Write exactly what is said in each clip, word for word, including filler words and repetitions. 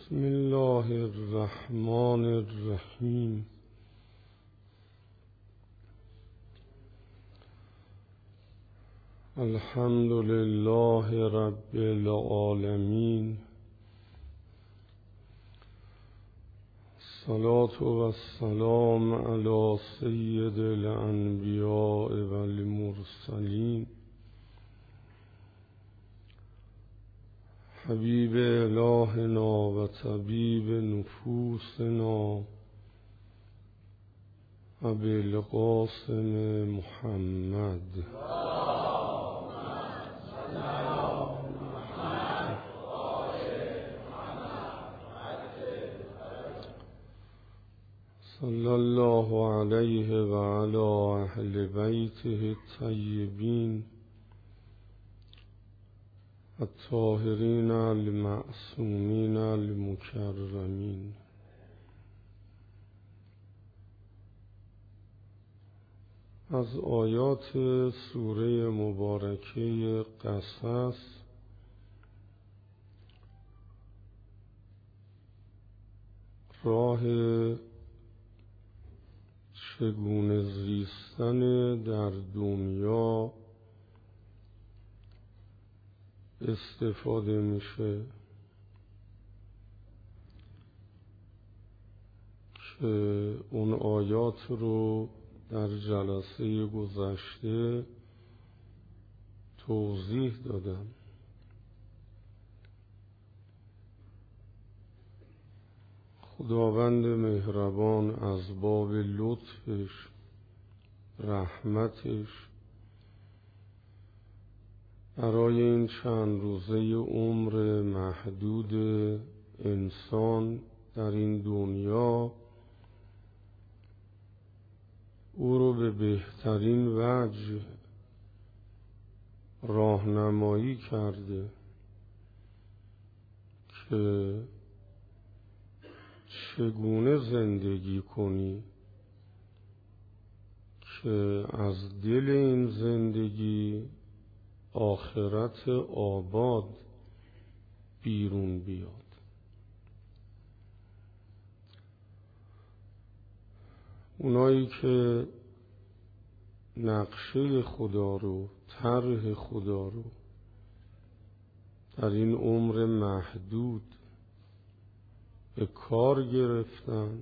بسم الله الرحمن الرحیم. الحمد لله رب العالمین. الصلاة والسلام علی سید الانبیاء والمرسلین حبیب الهنا و طبیب نفوسنا ابوالقاسم محمد. صلی الله علیه و علی اهل بیته الطیبین الطاهرین المعصومین المکرمین. از آیات سوره مبارکه قصص راه چگونه زیستن در دنیا استفاده میشه که اون آیات رو در جلسه گذشته توضیح دادم. خداوند مهربان از باب لطفش، رحمتش برای این چند روزه عمر محدود انسان در این دنیا او رو به بهترین وجه راهنمایی کرده که چگونه زندگی کنی که از دل این زندگی آخرت آباد بیرون بیاد. اونایی که نقشه خدا رو، طرح خدا رو در این عمر محدود به کار گرفتن،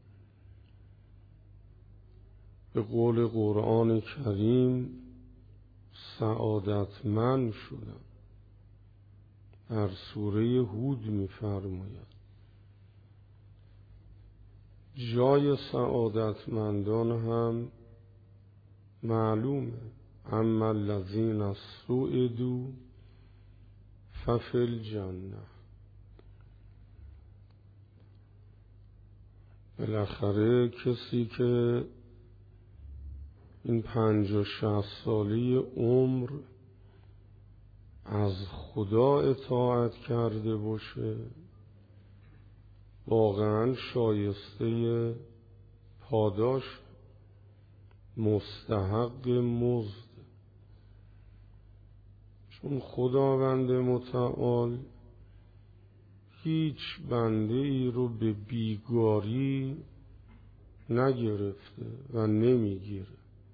به قول قرآن کریم سعادتمند شدن. در سوره هود می‌فرماید جای سعادتمندان هم معلومه. اما الذین سعدوا ففی الجنة. بالاخره کسی که این پنج و شصت سالی عمر از خدا اطاعت کرده باشه واقعا شایسته پاداش، مستحق مزد. چون خداوند متعال هیچ بنده ای رو به بیگاری نگرفته و نمیگیره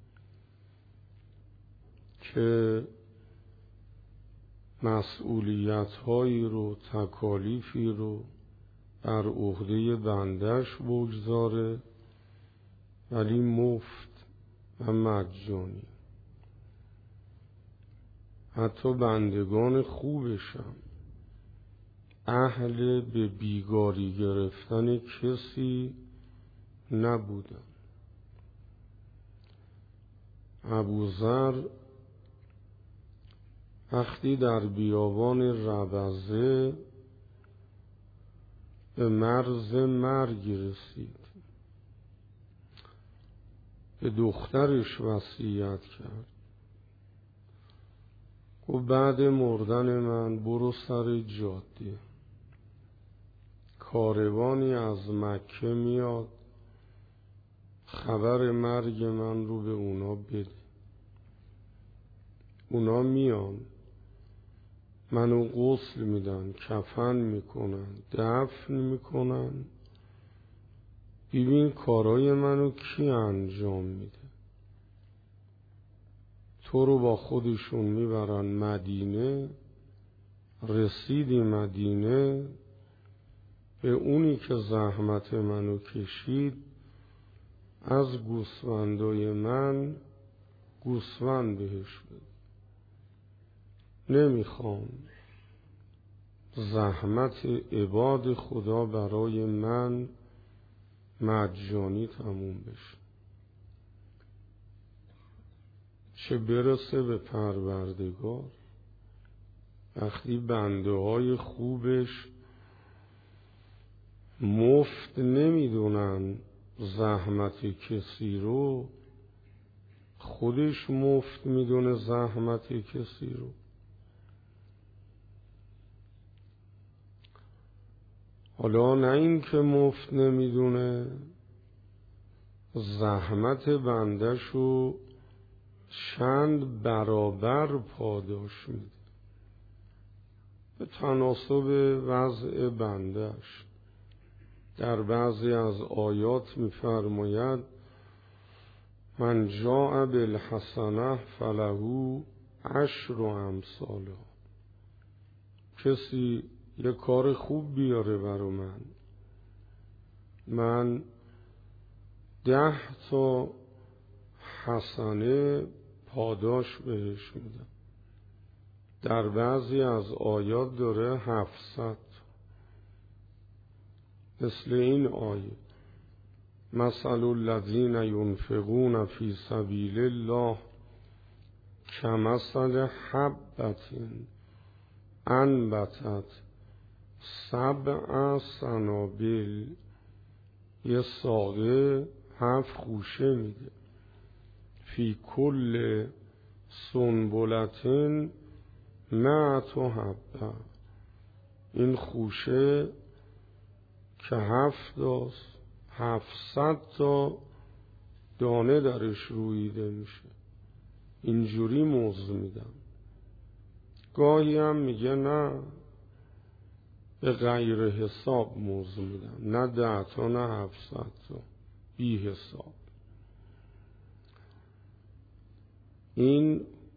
که مسئولیت هایی رو، تکالیفی رو بر عهده بندش بگذاره ولی مفت و مجانی. حتی بندگان خوبش هم اهل به بیگاری گرفتن کسی نبودن. ابوذر وقتی در بیابان ربضه به مرز مرگ رسید به دخترش وصیت کرد و بعد مردن من برو سر جاده، کاروانی از مکه میاد، خبر مرگ من رو به اونا بده. اونا میان، منو غسل میدن، کفن میکنن، دفن میکنن. ببین کارای منو کی انجام میده؟ تو رو با خودشون میبرن مدینه. رسیدی مدینه، به اونی که زحمت منو کشید از گوسفندای من گوسفند بهش بده. نمیخوام زحمت عباد خدا برای من مجانی تموم بشه. چه برسه به پروردگار وقتی بنده های خوبش مفت نمیدونن زحمت کسی رو، خودش مفت میدونه زحمت کسی رو. حالا نه این که مفت نمیدونه، زحمت بنده‌شو چند برابر پاداش میده به تناسب وضع بنده‌اش. در بعضی از آیات می‌فرماید من جاء بالحسنه فله عشر امثالها. کسی یه کار خوب بیاره برا من، من ده تا حسنه پاداش بهش میدم. در بعضی از آیات داره هفتصد. مثل این آیه مثل الذین ینفقون فی سبیل الله کمثل حبة انبتت سبع سنابل. یه ساقه هفت خوشه میده. فی کل سنبلتن مئت حبه. این خوشه که هفت داست هفتصد تا دانه درش رویده میشه. اینجوری موضع میدم. گاهی هم میگه نه به غیر حساب موضع میدم، نه ده تا نه هفتصد تا، بی حساب. این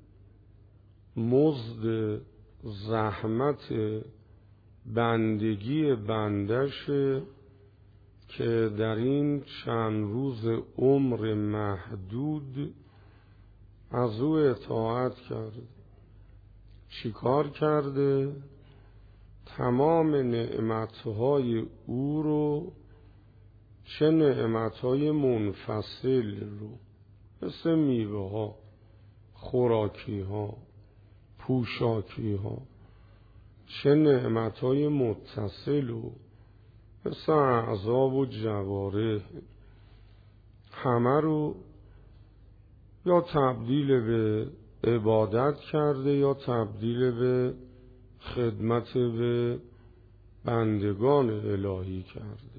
مزد زحمت بندگی بندشه که در این چند روز عمر محدود از او اطاعت کرده. چی کار کرده؟ تمام نعمتهای او رو، چه نعمتهای منفصل رو مثل میوه ها، خوراکی ها، پوشاکی ها، چه نعمتهای متصل رو مثل اعضا و جوارح، همه رو یا تبدیل به عبادت کرده یا تبدیل به خدمت به بندگان الهی کرده.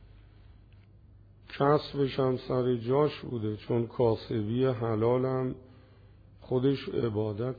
کسبش هم سر جاش بوده، چون کاسبی حلال هم خودش عبادت.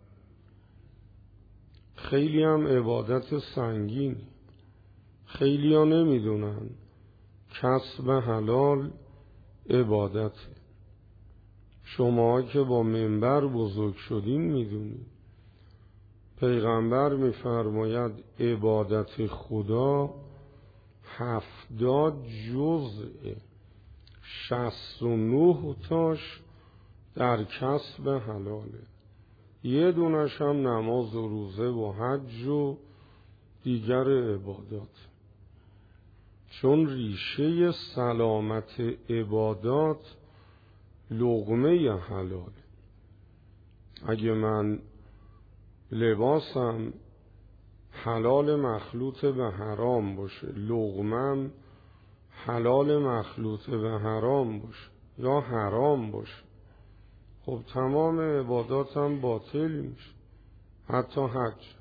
خیلی هم عبادت سنگین. خیلی ها نمیدونن کسب حلال عبادت. شما که با منبر بزرگ شدین میدونید پیغمبر میفرماید عبادت خدا هفتاد جزء، شصت و نه تاش در کسب حلاله. یه دونش هم نماز و روزه و حج و دیگر عبادات. چون ریشه سلامت عبادات لقمه حلال. اگه من لباسم حلال مخلوط به حرام باشه، لقمم حلال مخلوط به حرام باشه یا حرام باشه، خب تمام عباداتم باطل میشه، حتی حج.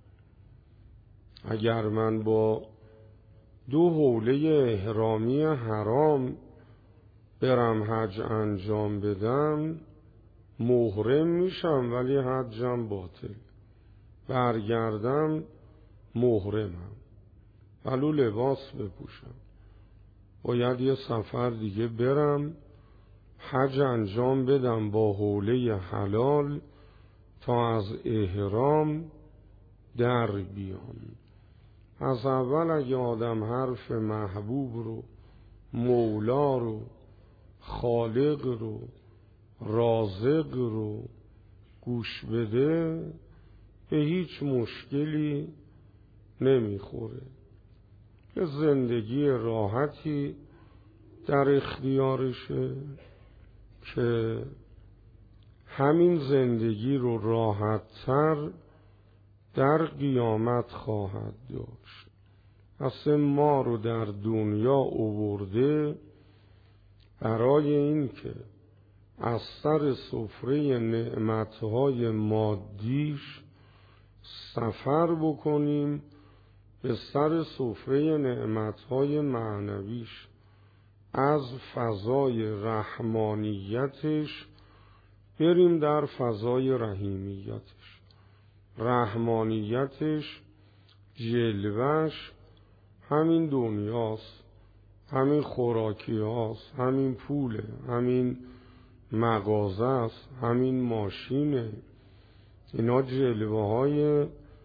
اگر من با دو حوله احرامی حرام برم حج انجام بدم محرم میشم ولی حجم باطل. برگردم محرمم، ولو لباس بپوشم، باید یه سفر دیگه برم، حج انجام بدم با حوله حلال تا از احرام در بیام. از اول اگه آدم حرف محبوب رو، مولا رو، خالق رو، رازق رو گوش بده به هیچ مشکلی نمیخوره. یه زندگی راحتی در اختیارشه که همین زندگی رو راحت‌تر در قیامت خواهد داشت. اصلا ما رو در دنیا آورده برای این که از سر سفره نعمتهای مادیش سفر بکنیم به سر سفره نعمتهای معنویش، از فضای رحمانیتش بریم در فضای رحیمیتش. رحمانیتش جلوش همین دنیاست، همین خوراکی هاست، همین پوله، همین مغازه است، همین ماشینه. اینا جلوه های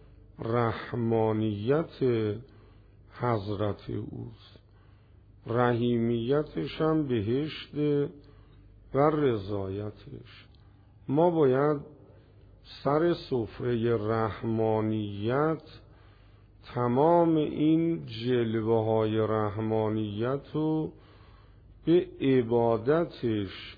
رحمانیت حضرت اوست. رحیمیتش هم بهشت و رضایتش. ما باید سر سفره رحمانیت تمام این جلوه های رحمانیت رو به عبادتش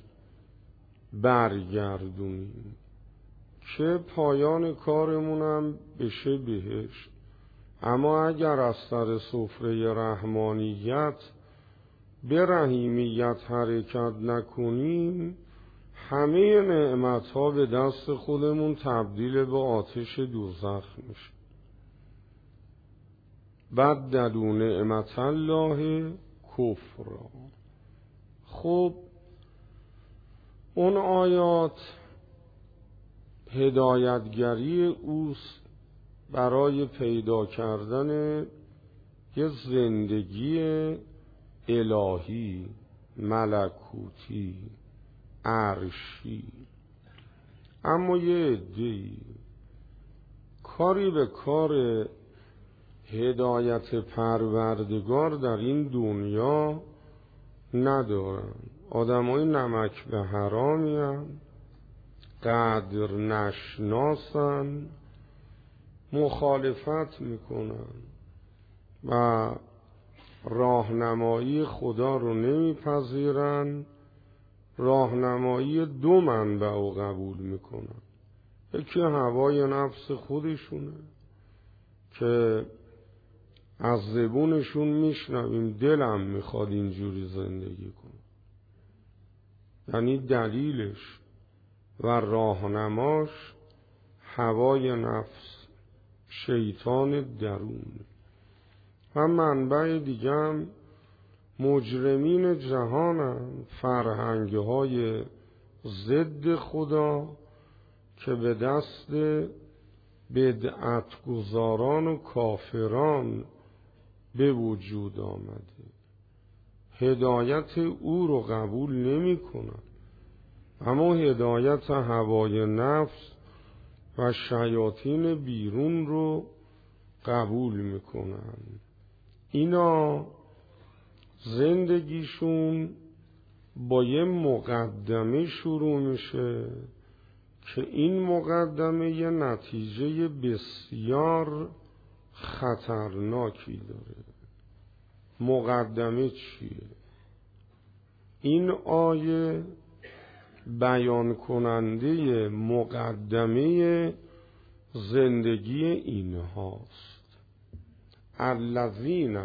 برگردونیم که پایان کارمونم بشه بهشت. اما اگر از سر سفره رحمانیت به رحیمیت حرکت نکنیم، همه نعمت ها به دست خودمون تبدیل به آتش دوزخ میشه. بدلوا نعمت الله کفرا. خب اون آیات هدایتگری اوست برای پیدا کردن یه زندگی الهی، ملکوتی، عرشی. اما یه عده‌ای کاری به کار هدایت پروردگار در این دنیا ندارن. آدمای نمک به حرامی هن، قدر نشناسن، مخالفت میکنن و راهنمایی خدا رو نمیپذیرن. راهنمایی دو منبع رو قبول میکنن. یکی هوای نفس خودشونه که از زبونشون میشنویم دلم میخواد اینجوری زندگی کنم، یعنی دلیلش و راهنماش هوای نفس، شیطان درون. و منبع دیگه هم مجرمین جهانن، فرهنگ‌های ضد خدا که به دست بدعتگزاران و کافران به وجود آمده. هدایت او رو قبول نمی کنن، اما هدایت هوای نفس و شیاطین بیرون رو قبول میکنن. اینا زندگیشون با یه مقدمه شروع میشه که این مقدمه یه نتیجه بسیار خطرناکی داره. مقدمه چیه؟ این آیه بیان کننده مقدمه زندگی اینهاست. الذین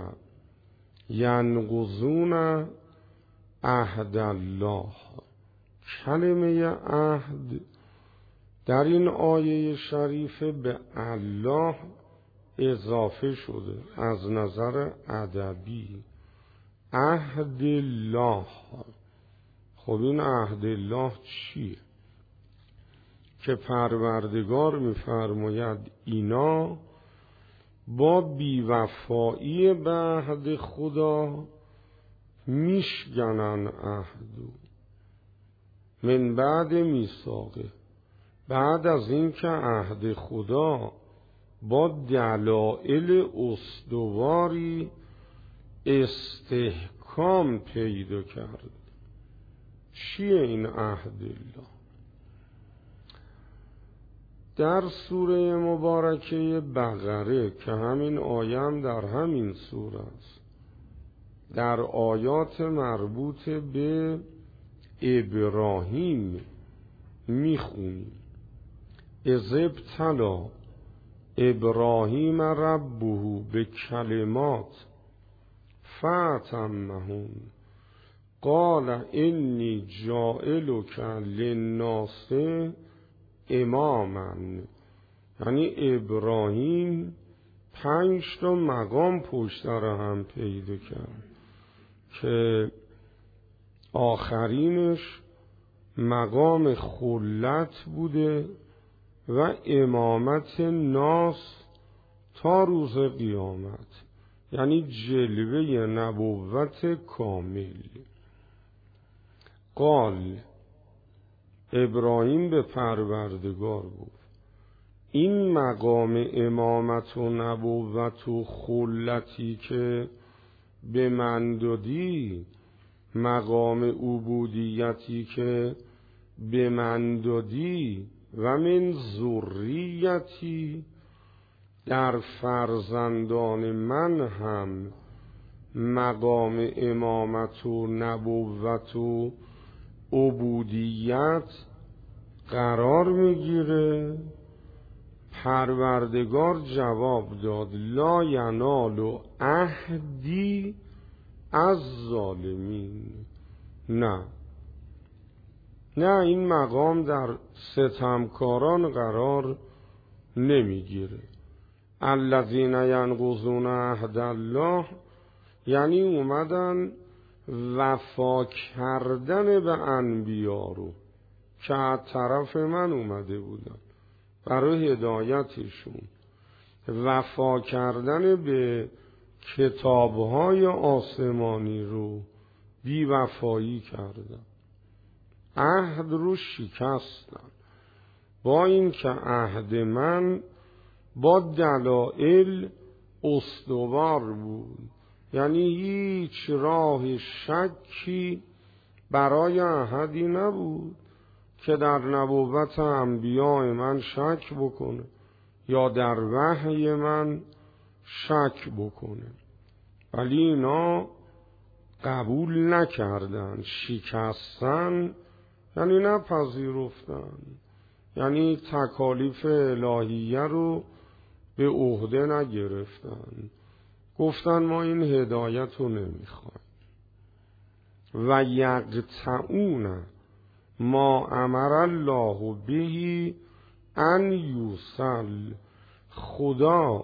ینقضون عهد الله. کلمه عهد در این آیه شریفه به الله اضافه شده از نظر ادبی. عهد الله. خب این عهد الله چیه؟ که پروردگار می‌فرماید اینا با بیوفایی به عهد خدا میشکنن عهدو من بعد میثاقه، بعد از این که عهد خدا با دلایل استواری استحکام پیدا کرد. چیه این عهد الله؟ در سوره مبارکه بقره که همین آیه هم در همین سوره است، در آیات مربوط به ابراهیم میخونیم اذ ابتلی ابراهیم ربه به کلمات فاتمهن قال انی جاعلک للناس اماما. یعنی ابراهیم پنج تا مقام پشت سر هم پیدا کرد که آخرینش مقام خلت بوده و امامت ناس تا روز قیامت، یعنی جلوه نبوت کامل. قال ابراهیم به پروردگار گفت این مقام امامت و نبوت و خلتی که به من دادی، مقام عبودیتی که به من دادی و من ذریتی، در فرزندان من هم مقام امامت و نبوت و عبودیت قرار میگیره. پروردگار جواب داد لا ینال عهدی از ظالمین. نه نه این مقام در ستمکاران قرار نمیگیره. الذین ینقضون عهد الله، یعنی اومدن وفا کردن به انبیا رو که از طرف من اومده بودن برای هدایتشون، وفا کردن به کتابهای آسمانی رو بی وفایی کردن، عهد رو شکستن. با این که عهد من با دلائل استوار بود، یعنی هیچ راه شکی برای احدی نبود که در نبوت انبیاء من شک بکنه یا در وحی من شک بکنه، ولی اینا قبول نکردن، شکستن، یعنی نپذیرفتن، یعنی تکالیف الهیه رو به عهده نگرفتن، گفتن ما این هدایت رو نمیخوایم. و یقطعون ما امر الله به ان یوصل، خدا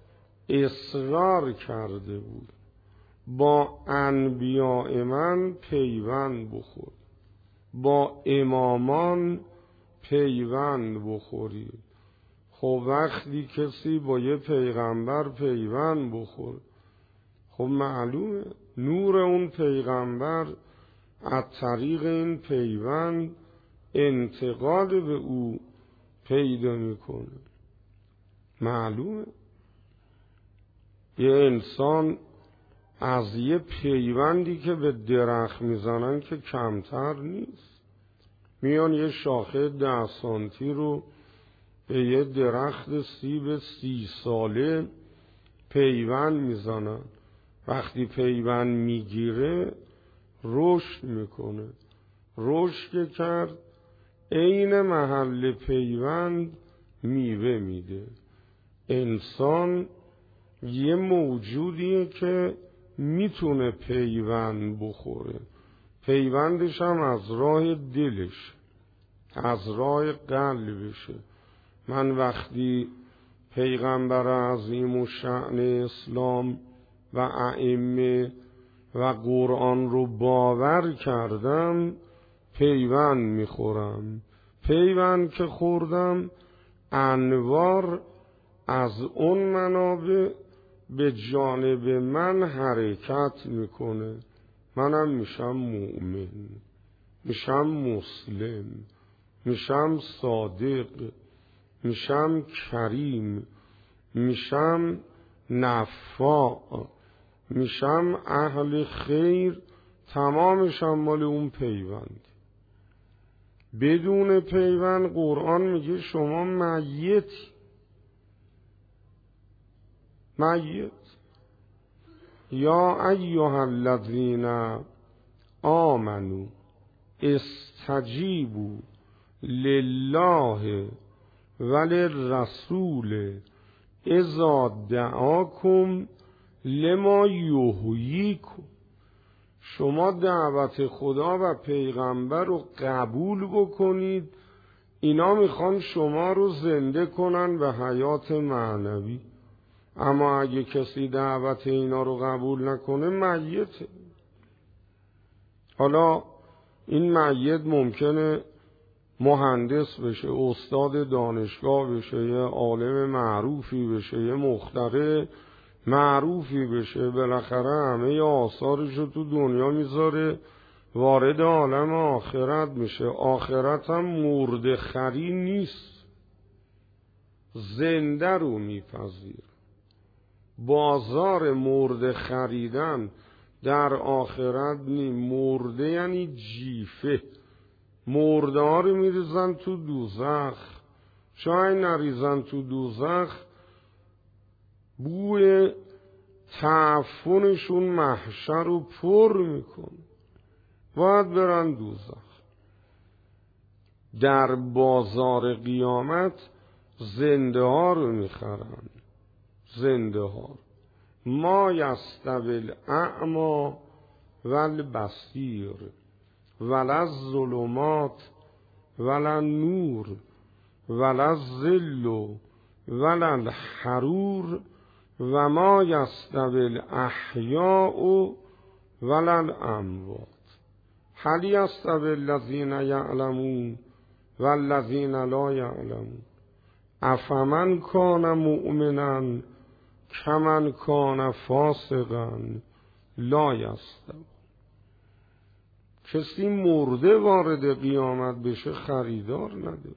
اصرار کرده بود با انبیاء من پیوند بخور، با امامان پیوند بخورید. خب وقتی کسی با یه پیغمبر پیوند بخور، خب معلومه نور اون پیغمبر از طریق این پیوند انتقال به او پیدا میکنه. معلومه یه انسان از یه پیوندی که به درخت میزنن که کمتر نیست، میان یه شاخه ده سانتی رو به یه درخت سیب سی ساله پیوند میزنن، وقتی پیوند میگیره رشد میکنه، رشد کرد عین محل پیوند میوه میده. انسان یه موجودیه که میتونه پیوند بخوره، پیوندش هم از راه دلش، از راه قلبشه. من وقتی پیغمبر عظیم و شأن اسلام و ائمه و قرآن رو باور کردم پیوند میخورم، پیوند که خوردم انوار از اون منابع به جانب من حرکت میکنه، منم میشم مؤمن، میشم مسلم، میشم صادق، میشم کریم، میشم نفاع، میشم اهل خیر. تمامشم مال اون پیوند. بدون پیوند قرآن میگه شما میتی، میت. یا ایها الذین آمنوا استجیبوا لله وللرسول اذا دعاکم لما یحییکم. شما دعوت خدا و پیغمبر رو قبول بکنید، اینا میخوان شما رو زنده کنن به حیات معنوی. اما اگه کسی دعوت اینا رو قبول نکنه میته. حالا این میت ممکنه مهندس بشه، استاد دانشگاه بشه، یه عالم معروفی بشه، یه مخترع معروفی بشه، بالاخره همه آثارش رو تو دنیا میذاره، وارد عالم آخرت میشه. آخرت هم مرده خری نیست، زنده رو میپذیر. بازار مرده خریدن در آخرت نی. مرده یعنی جیفه. مرده ها رو میریزن تو دوزخ، چای نریزن تو دوزخ بوی تعفنشون محشر رو پر میکن، باید برن دوزخ. در بازار قیامت زنده ها رو میخرن، زنده ها. ما یستوی الاعمی والبصیر ولا الظلمات ولا النور ولا الظل ولا الحرور و ما یستوی الاحیاء ولا الاموات هل یستوی الذین یعلمون والذین لا یعلمون افمن کان مؤمنا کمن کان فاسقا لا یستوی. کسی مرده وارد قیامت بشه خریدار نداره.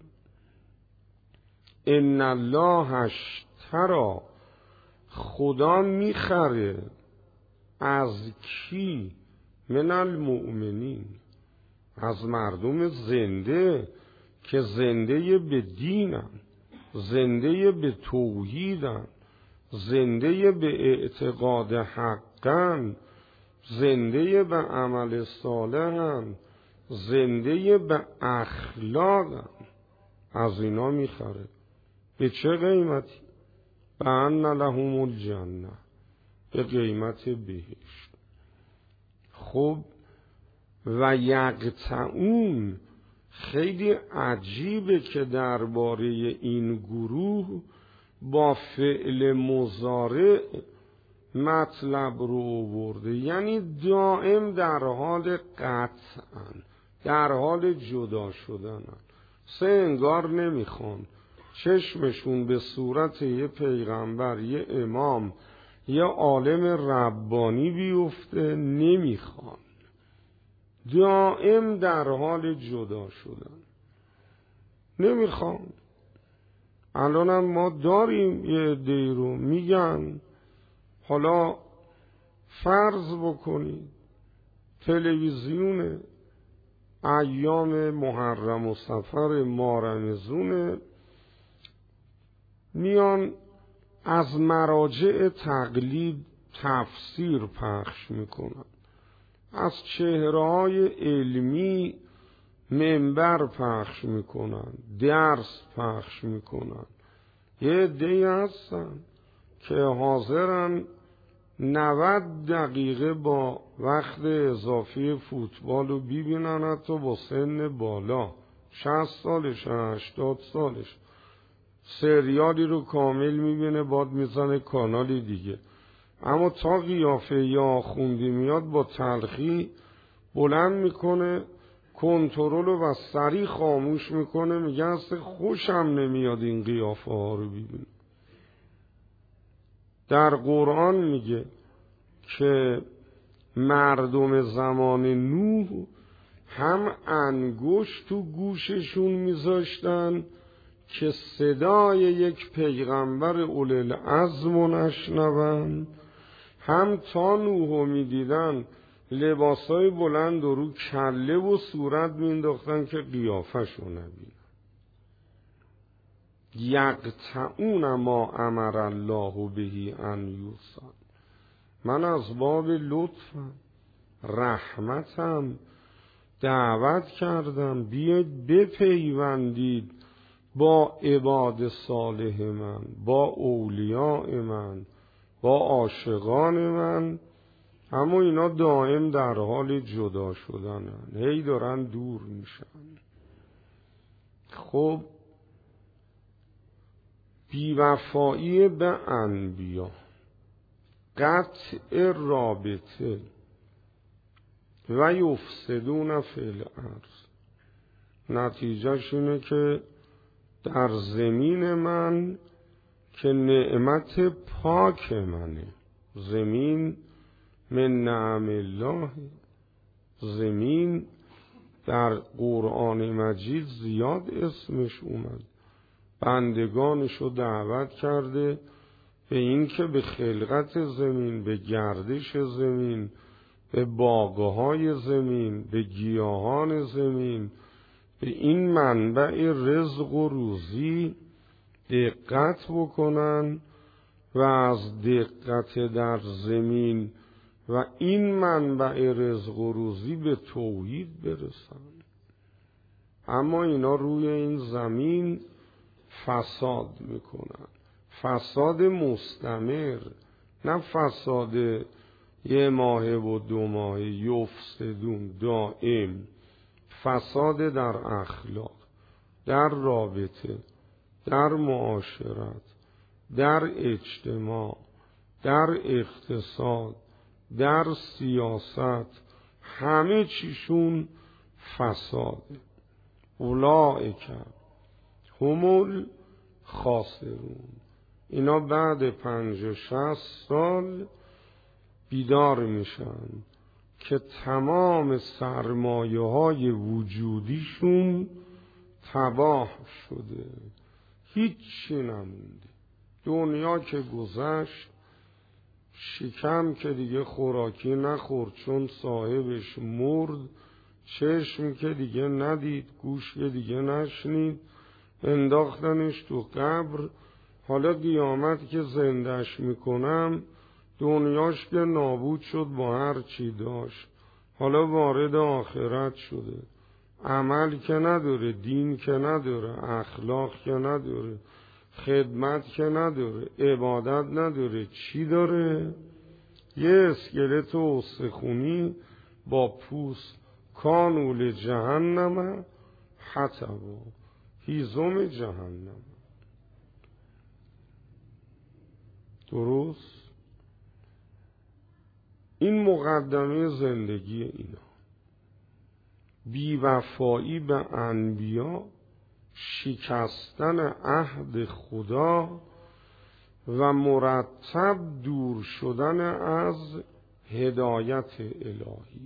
ان الله اشتری، خدا میخره از کی؟ من المؤمنین، از مردم زنده که زنده به دینن، زنده به توحیدن، زنده به اعتقاد حقن، زنده به عمل صالحن، زنده به اخلاقن. از اینا میخره. به چه قیمتی؟ به ان لهم الجنه، به قیمت بهشت. خب و یقطعون، خیلی عجیبه که درباره این گروه با فعل مضارع مطلب رو آورده، یعنی دائم در حال قطعن، در حال جدا شدنن. سه انگار نمیخوان چشمشون به صورت یه پیغمبر، یه امام، یه عالم ربانی بیفته، نمیخوان، دائم در حال جدا شدن، نمیخوان. الانم ما داریم یه عده‌ای رو میگن. حالا فرض بکنید تلویزیون ایام محرم و صفر مارمزونه، میان از مراجع تقلید تفسیر پخش میکنن، از چهره‌های علمی منبر پخش میکنن، درس پخش میکنن. یه عده‌ای هستن که حاضرن نود دقیقه با وقت اضافی فوتبال رو ببینن، حتی با سن بالا، شصت سالش، هشتاد سالش، سریالی رو کامل میبینه، بعد میزنه کانال دیگه. اما تا قیافه یا آخوندی میاد با تلخی بلند میکنه کنترل و سریع خاموش میکنه، میگه اصلا خوشم نمیاد این قیافه ها رو ببینم. در قرآن میگه که مردم زمان نوح هم انگشت تو گوششون میذاشتن که صدای یک پیغمبر اولوالعزم رو نشنون، هم تا نوحو میدیدن لباسای بلند و رو کله و صورت مینداختن که قیافه‌شو نبینن. یقطعون ما امر الله بهی ان یوصل. من از باب لطفم رحمتم دعوت کردم بیاید بپیوندید با عباد صالح من، با اولیاء من، با عاشقان من. اما اینا دائم در حال جدا شدنن، هی دارن دور میشن. خب بیوفایی به انبیا، قطع رابطه و یفسدون فی الارض، نتیجهش اینه که در زمین من که نعمت پاک منه، زمین من نعم الله، زمین در قرآن مجید زیاد اسمش اومد، بندگانشو دعوت کرده به این که به خلقت زمین، به گردش زمین، به باغهای زمین، به گیاهان زمین، به این منبع رزق و روزی دقت بکنن و از دقت در زمین و این منبع رزق و روزی به توحید برسن. اما اینا روی این زمین فساد میکنن، فساد مستمر، نه فساد یه ماه و دو ماه، یفسدون دائم، فساد در اخلاق، در رابطه، در معاشرت، در اجتماع، در اقتصاد، در سیاست، همه چیشون فساده. اولئک هم الخاسرون. اینا بعد پنج و شصت سال بیدار میشن که تمام سرمایه های وجودیشون تباه شده، هیچی نمونده. دنیا که گذشت، شکم که دیگه خوراکی نخورد چون صاحبش مرد، چشم که دیگه ندید، گوش که دیگه نشنید، انداختنش تو قبر. حالا قیامت که زندش میکنم، دنیاش که نابود شد با هر چی داشت، حالا وارد آخرت شده، عمل که نداره، دین که نداره، اخلاق که نداره، خدمت که نداره، عبادت نداره، چی داره؟ یه اسکلت و استخونی با پوست، کانول جهنم حطبا، هیزم جهنم. درست؟ این مقدمه زندگی اینا. بیوفایی به انبیا، شکستن عهد خدا و مرتب دور شدن از هدایت الهی.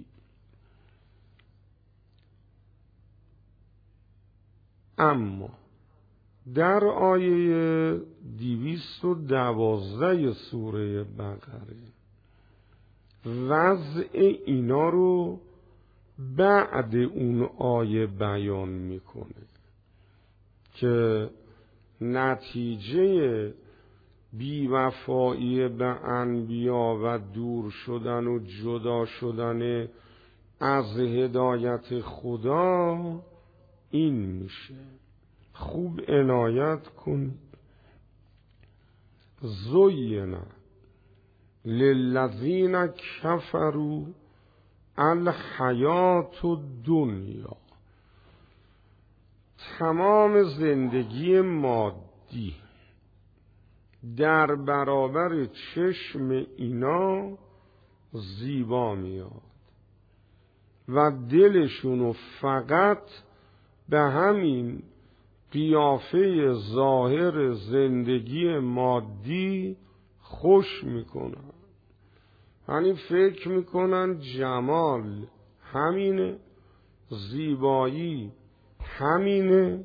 اما در آیه دویست و دوازده سوره بقره وضع اینا رو بعد اون آیه بیان میکنه که نتیجه بیوفایی به انبیا و دور شدن و جدا شدن از هدایت خدا این میشه. خوب عنایت کنید. زینا للذین کفروا الحیات الدنیا، تمام زندگی مادی در برابر چشم اینا زیبا میاد و دلشونو فقط به همین قیافه ظاهر زندگی مادی خوش میکنن. یعنی فکر میکنن جمال همینه، زیبایی همینه،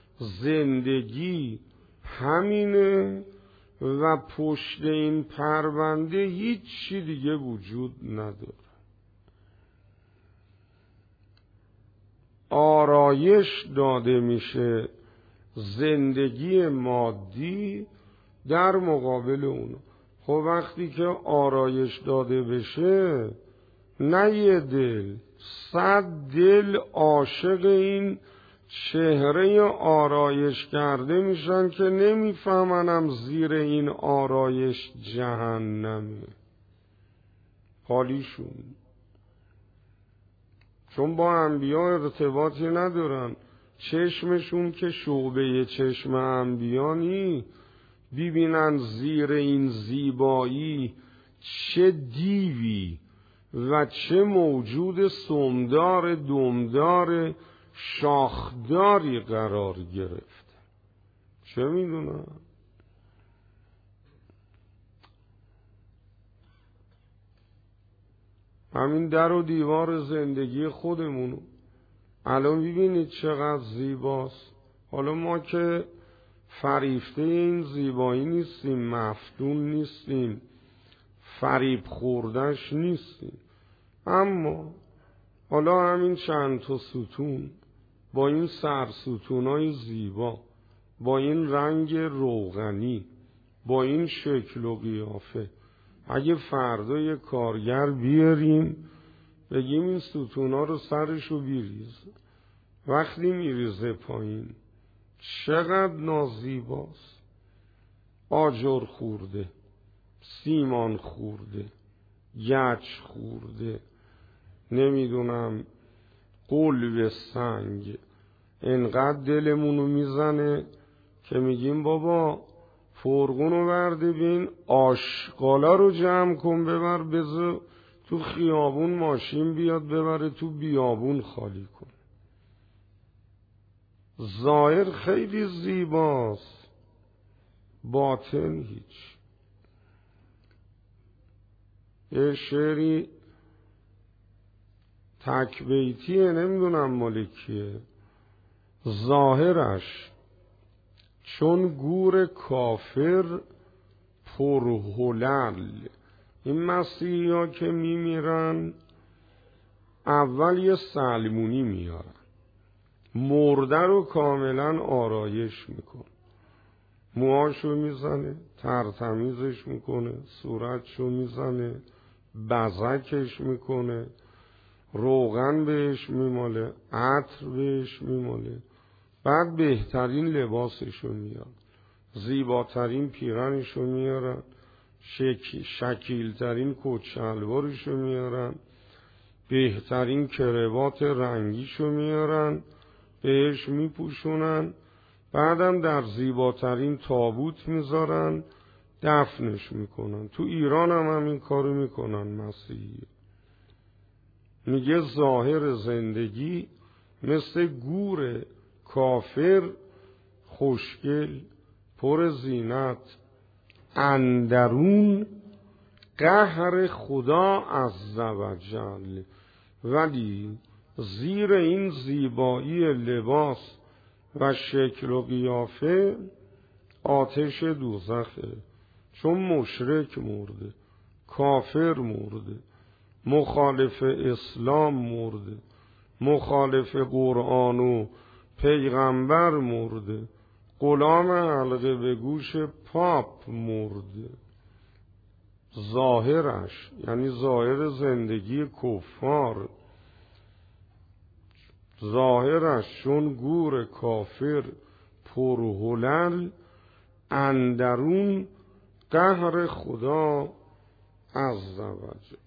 زندگی همینه و پشت این پرونده هیچی دیگه وجود نداره. آرایش داده میشه زندگی مادی در مقابل اونو. خب وقتی که آرایش داده بشه، نه یه دل، صد دل عاشق این چهره آرایش کرده میشن که نمیفهمنم زیر این آرایش جهنمه حالیشون، چون با انبیا ارتباطی ندارن. چشمشون که شعبه چشم انبیا نی، ببینن زیر این زیبایی چه دیوی و چه موجود سمدار دمدار شاخداری قرار گرفته. چه میدونم؟ همین در و دیوار زندگی خودمونو الان ببینید چقدر زیباست. حالا ما که فریفته این زیبایی نیستیم، مفتون نیستیم، فریب خوردش نیستیم، اما حالا همین چند تا ستون با این سرستونای زیبا، با این رنگ روغنی، با این شکل و قیافه، اگه فردا یه کارگر بیاریم بگیم این ستونا رو سرشو بیریز، وقتی میریزه پایین چقدر نازیباست. آجر خورده، سیمان خورده، گچ خورده، نمیدونم قلب سنگ، انقدر دلمونو میزنه که میگیم بابا فرغونو برده بین، آشغالا رو جمع کن ببر بذار تو خیابون، ماشین بیاد ببره تو بیابون خالی کن. ظاهر خیلی زیباست، باطن هیچ. یه شعری تک بیتیه، نمیدونم مالکیه، ظاهرش چون گور کافر پرهلل. این مسیحی ها که میمیرن اول یه سلمونی میارن، مرده رو کاملا آرایش میکن، موهاشو میزنه، ترتمیزش میکنه، صورتشو میزنه، بزکش میکنه، روغن بهش میماله، عطر بهش میماله، بعد بهترین لباسشو میاد، زیباترین پیرنشو میارن، شک... شکیلترین کت شلوارشو میارن، بهترین کروات رنگیشو میارن بهش میپوشونن، بعدم در زیباترین تابوت میذارن دفنش میکنن. تو ایران هم همین کارو میکنن مسیحی. میگه ظاهر زندگی مثل گور کافر خوشگل پر زینت، اندرون قهر خدا عزوجل. ولی زیر این زیبایی لباس و شکل و قیافه آتش دوزخه، چون مشرک مرده، کافر مرده، مخالف اسلام مرده، مخالف قرآن و پیغمبر مرده، غلام حلقه به گوش پاپ مرده. ظاهرش یعنی ظاهر زندگی کفار، ظاهرش چون گور کافر پرهلل، اندرون قهر خدا عزوجل.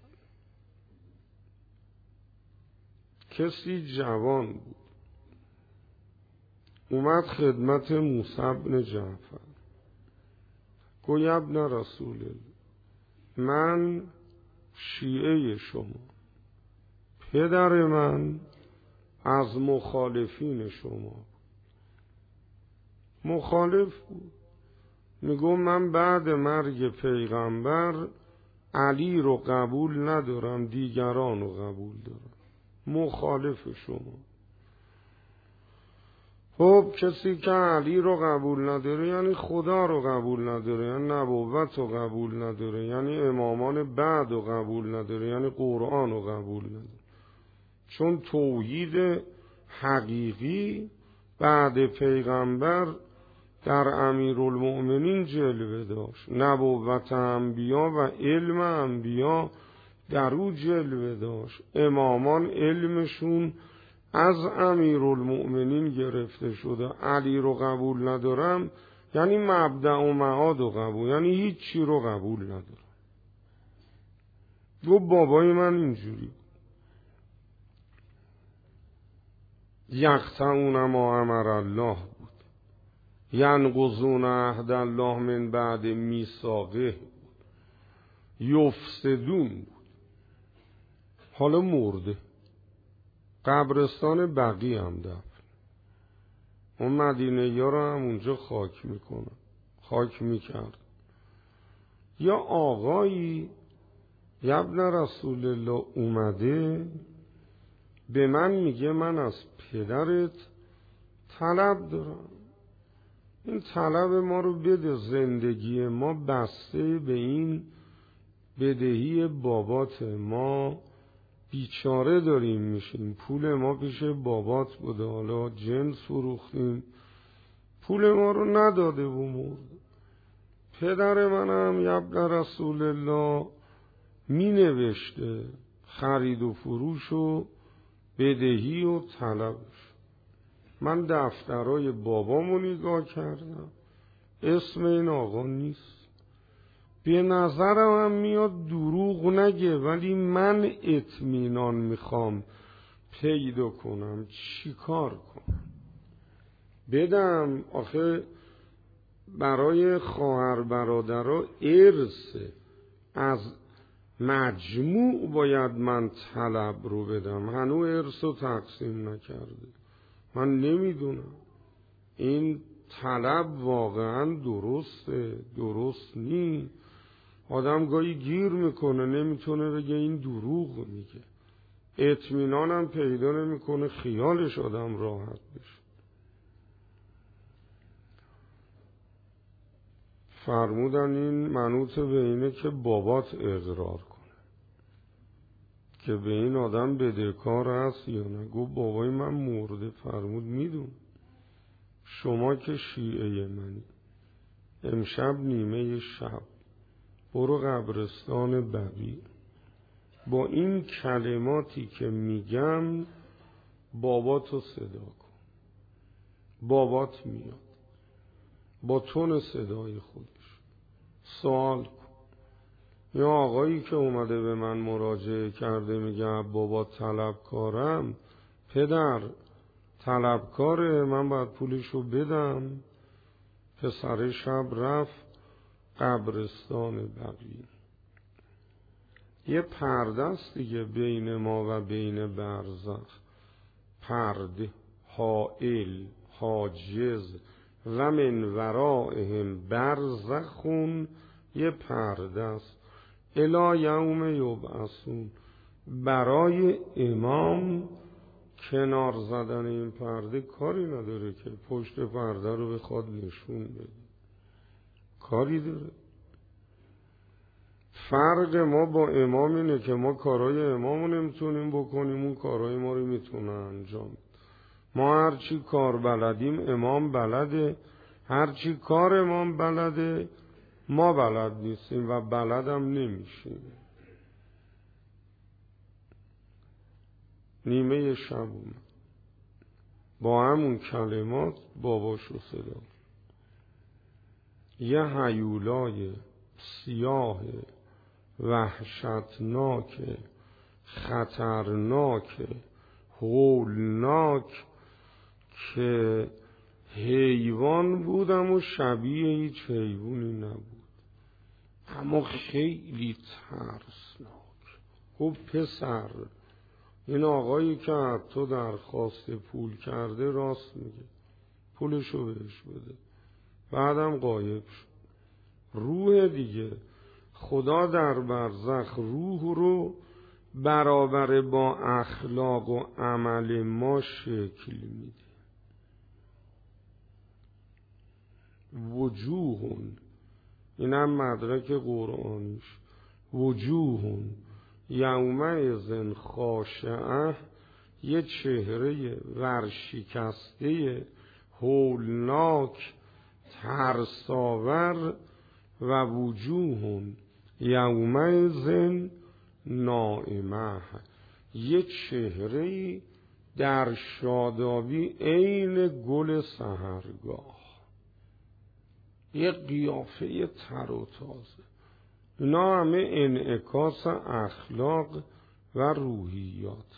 کسی جوان بود اومد خدمت موسی بن جعفر، گوی ابن رسول الله، من شیعه شما، پدر من از مخالفین شما مخالف بود. میگو من بعد مرگ پیغمبر علی رو قبول ندارم، دیگران رو قبول دارم. مخالف شما. خب کسی که علی رو قبول نداره یعنی خدا رو قبول نداره، یعنی نبوت رو قبول نداره، یعنی امامان بعد رو قبول نداره، یعنی قرآن رو قبول نداره. چون توحید حقیقی بعد پیغمبر در امیرالمؤمنین جلوه داشت. نبوت انبیا و علم انبیا در او جلوه داشت. امامان علمشون از امیرالمؤمنین گرفته شده. علی رو قبول ندارم یعنی مبدأ و معاد رو قبول، یعنی هیچی رو قبول ندارم. گفت بابای من اینجوری یقطعون ما امر الله بود، ینقضون عهد الله من بعد میثاقه، یفسدون بود. حالا مرده، قبرستان بقی هم دفن. اون مدینه یا رو هم اونجا خاک میکنه، خاک میکرد. یا آقایی ابن رسول الله اومده به من میگه من از پدرت طلب دارم، این طلب ما رو بده، زندگی ما بسته به این بدهی بابات، ما بیچاره داریم میشیم، پول ما پیش بابات بوده، حالا جنس فروختیم، پول ما رو نداده و مرد. پدر منم ابن رسول الله می نوشته خرید و فروش و بدهی و طلبش. من دفترهای بابامو نگاه کردم، اسم این آقا نیست. به نظرم هم میاد دروغ نگه، ولی من اطمینان میخوام پیدا کنم، چی کار کنم؟ بدم آخه برای خواهر برادرها ارثه، از مجموع باید من طلب رو بدم، هنوز ارث رو تقسیم نکرده. من نمیدونم این طلب واقعا درسته درست نی. آدم گاهی گیر میکنه، نمیتونه بگه این دروغ میگه، اطمینانم پیدا نمیکنه، خیالش آدم راحت بشه. فرمودن این منوط به اینه که بابات اقرار کنه که به این آدم بدهکار هست یا نه. گفت بابای من مرده. فرمود میدون، شما که شیعه منی، امشب نیمه شب برو قبرستان بقی، با این کلماتی که میگم باباتو صدا کن. بابات میاد با تون صدای خودش، سوال کن. یا آقایی که اومده به من مراجعه کرده میگه بابا طلبکارم، پدر طلبکاره، من باید پولشو بدم. پسر شب رفت قبرستان بقی. یه پرده است دیگه بین ما و بین برزخ، پرده، حائل، حاجز و من ورائهم برزخون، یه پرده است الی یوم یبعثون. برای امام کنار زدن این پرده کاری نداره که پشت پرده رو بخواد نشون بده، کاری داره. فرق ما با امام اینه که ما کارهای امام رو نمیتونیم بکنیم، اون کارهای ما رو میتونه انجام. ما هرچی کار بلدیم امام بلده، هرچی کار امام بلده ما بلد نیستیم و بلدم نمیشیم. نیمه شب اومد با همون کلمات باباشو صدا، یه هیولای سیاه وحشتناک خطرناک هولناک که حیوان بودم و شبیه هیچ حیوانی نبود، اما خیلی ترسناک. خب پسر این آقایی که از تو درخواست پول کرده راست میگه، پولشو بهش بده. بعدم غایب شد. روح دیگه، خدا در برزخ روح رو برابر با اخلاق و عمل ما شکل میده. وجوهون، اینم مدرک قرآنیش، وجوهون یومئذ خاشعه، یه چهره ورشکسته هولناک ترساور، و وجوهون یومئذ ناعمه، یه چهره در شادابی عین گل سحرگاه، یه قیافه تر و تازه. اینا همه انعکاس اخلاق و روحیات.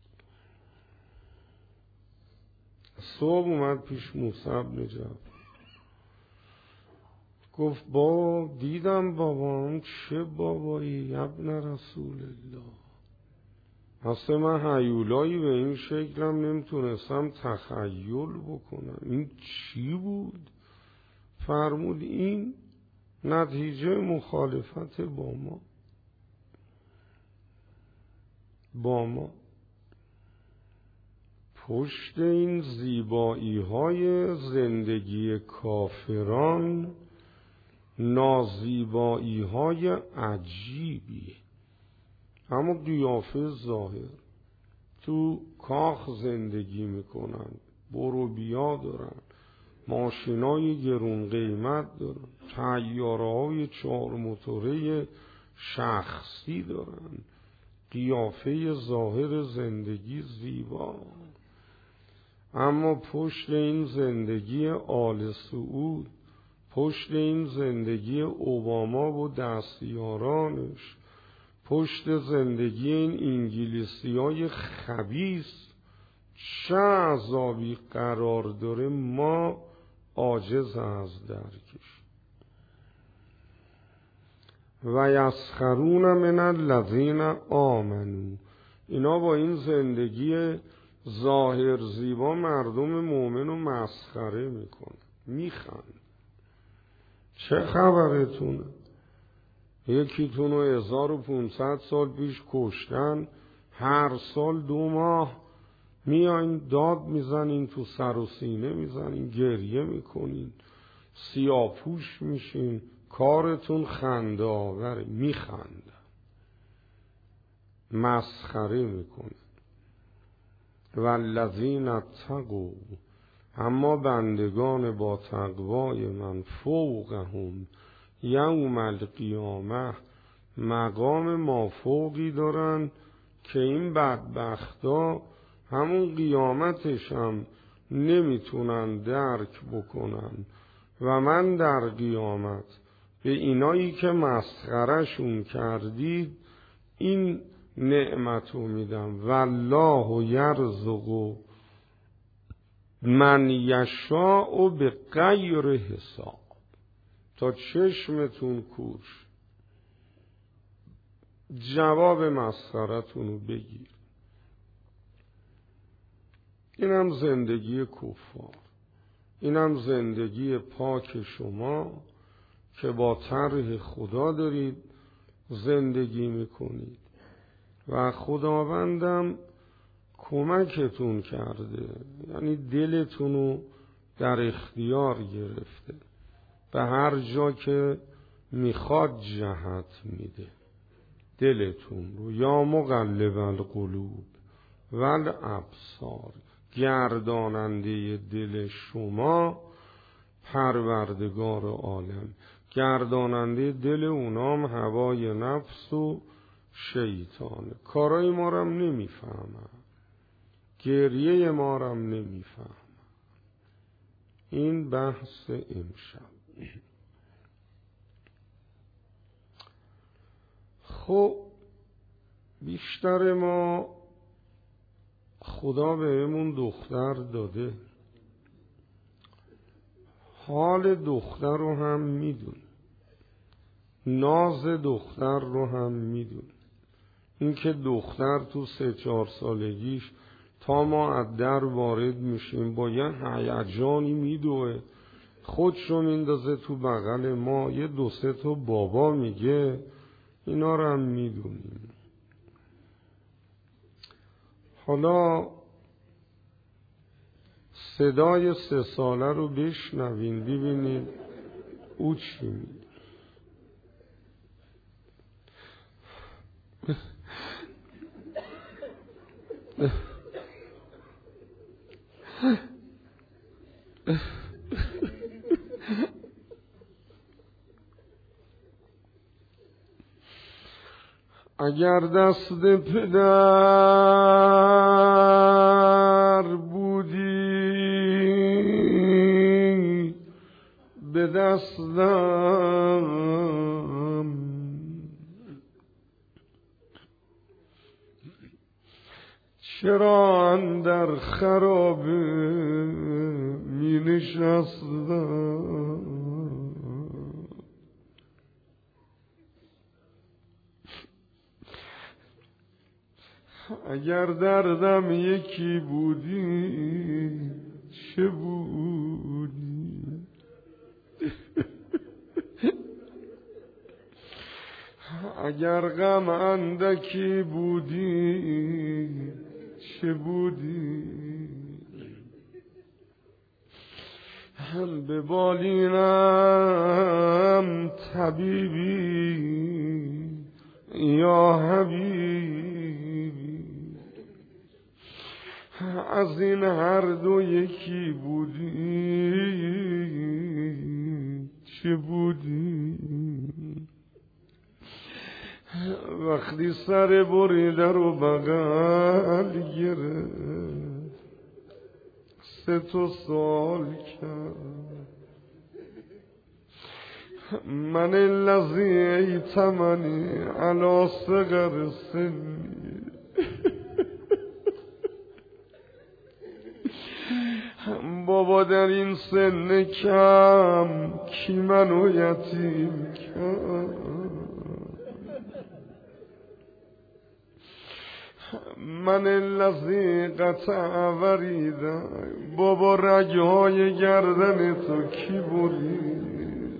صبح اومد پیش موسی بن جعفر، گفت با دیدم بابام چه بابایی ابن رسول الله، اصلا من هیولایی به این شکلم نمیتونستم تخیل بکنم، این چی بود؟ فرمود این نتیجه مخالفت با ما با ما پشت این زیبایی های زندگی کافران نازیبایی های عجیبی، اما قیافه ظاهر. تو کاخ زندگی میکنن، برو بیا دارن، ماشینای گرون قیمت دارن، طیاره های چهار موتوره شخصی دارن، قیافه ظاهر زندگی زیبا. اما پشت این زندگی آل سعود، پشت این زندگی اوباما و دستیارانش، پشت زندگی این انگلیسی های خبیث چه عذابی قرار داره، ما عاجز از درکش. و یسخرون من الذین آمنوا، اینا با این زندگی ظاهر زیبا مردم مومن رو مسخره میکنه، میخند. چه خبرتونه؟ یکیتون رو هزار و پونصد سال پیش کشتن، هر سال دو ماه میایین داد میزنین، تو سر و سینه میزنین، گریه میکنین، سیاپوش میشین، کارتون خنده آوره، میخنده، مسخره میکنه. والذین اتقوا، اما بندگان با تقوای من، فوقهم یوم القیامه، مقام مافوقی دارن که این بدبختا همون قیامتش هم نمیتونن درک بکنن. و من در قیامت به اینایی که مسخرشون کردید این نعمتو میدم. والله یرزق من یشاء به غیر حساب، تا چشمتون کورش جواب مسخرتونو بگیر. اینم زندگی کفار، اینم زندگی پاک شما که با طرح خدا دارید زندگی میکنید و خداوندم کمکتون کرده، یعنی دلتونو در اختیار گرفته، به هر جا که میخواد جهت میده دلتون رو. یا مقلب القلوب والابصار، گرداننده دل شما پروردگار عالم، گرداننده دل اونام هوای نفس و شیطانه. کارای ما رو هم نمیفهمن، گریه ما رو هم نمیفهمن. این بحث امشب. خب بیشتر ما خدا بهمون دختر داده، حال دختر رو هم میدون، ناز دختر رو هم میدون. این که دختر تو سه چهار سالگیش تا ما از در وارد میشیم با یه هیجانی میدوه، خودشو میندازه تو بغل ما، یه دو سه تا بابا میگه، اینا رو هم میدونیم. حالا صدای سه ساله رو بشنوین ببینید او چی میگه. اگر دست پدر بودی به دستم، چرا اندر خرابه می نشستم؟ اگر دردم یکی بودی چه بودی؟ اگر غم اندکی بودی چه بودی؟ هم به بالینم طبیبی یا حبیبی، از این هر دو یکی بودی چه بودی؟ وقتی سر بریده رو بغل گرفت سه تا سوال کرد، من الذی ایتمنی علی صغر سنی، بابا در این سن کم کی منو یتیم کرد؟ من الذی قطع وریده، بابا رگهای گردن تو کی برید؟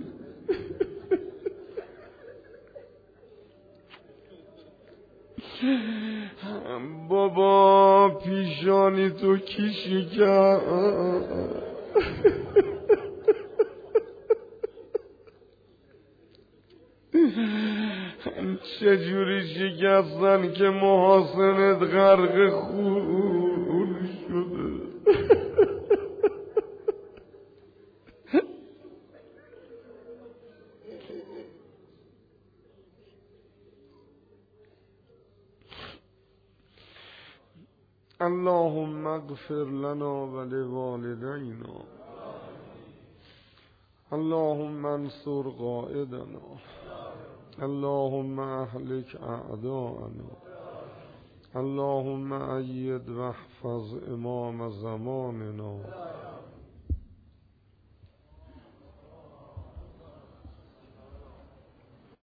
بابا پیشانی تو کی شکست؟ چجوری شکستن که محاسنت غرق خون شده؟ اللهم اغفر لنا ولوالدينا، اللهم انصر قائدنا، اللهم اهلك اعداءنا، اللهم أيد واحفظ امام زماننا.